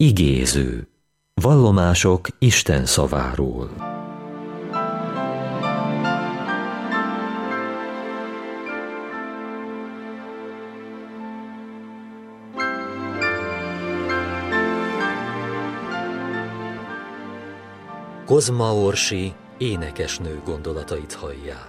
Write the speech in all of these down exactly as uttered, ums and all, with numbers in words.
Igéző. Vallomások Isten szaváról. Kozma Orsi énekesnő gondolatait hallják.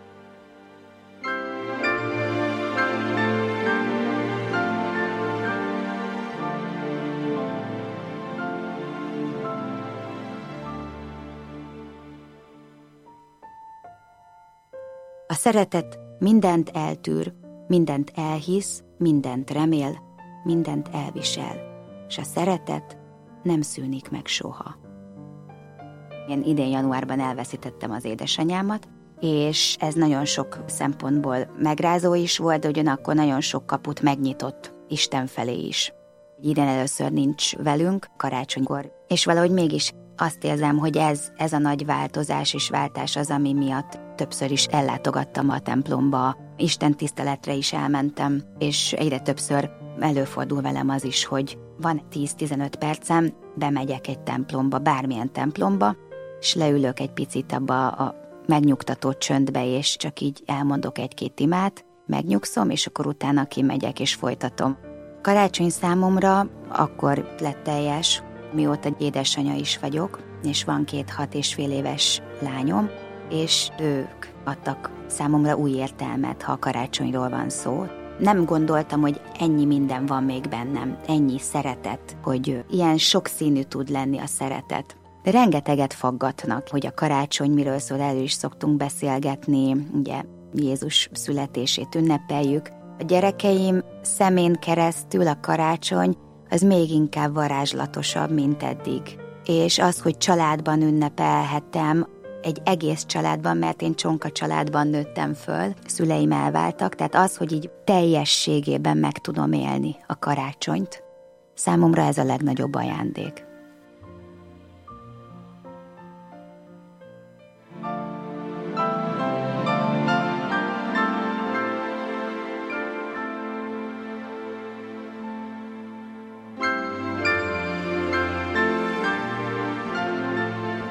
A szeretet mindent eltűr, mindent elhisz, mindent remél, mindent elvisel, és a szeretet nem szűnik meg soha. Én idén januárban elveszítettem az édesanyámat, és ez nagyon sok szempontból megrázó is volt, de ugyanakkor nagyon sok kaput megnyitott Isten felé is. Idén először nincs velünk, karácsonykor, és valahogy mégis azt érzem, hogy ez, ez a nagy változás és váltás az, ami miatt többször is ellátogattam a templomba, Isten tiszteletre is elmentem, és egyre többször előfordul velem az is, hogy van tíz-tizenöt percem, bemegyek egy templomba, bármilyen templomba, és leülök egy picit abba a megnyugtató csöndbe, és csak így elmondok egy-két imát, megnyugszom, és akkor utána kimegyek és folytatom. Karácsony számomra akkor lett teljes, mióta édesanya is vagyok, és van két hat és fél éves lányom, és ők adtak számomra új értelmet, ha a karácsonyról van szó. Nem gondoltam, hogy ennyi minden van még bennem, ennyi szeretet, hogy ilyen sokszínű tud lenni a szeretet. De rengeteget faggatnak, hogy a karácsony miről szól, elő is szoktunk beszélgetni, ugye Jézus születését ünnepeljük. A gyerekeim szemén keresztül a karácsony az még inkább varázslatosabb, mint eddig. És az, hogy családban ünnepelhettem, egy egész családban, mert én csonka családban nőttem föl, szüleim elváltak, tehát az, hogy így teljességében meg tudom élni a karácsonyt, számomra ez a legnagyobb ajándék.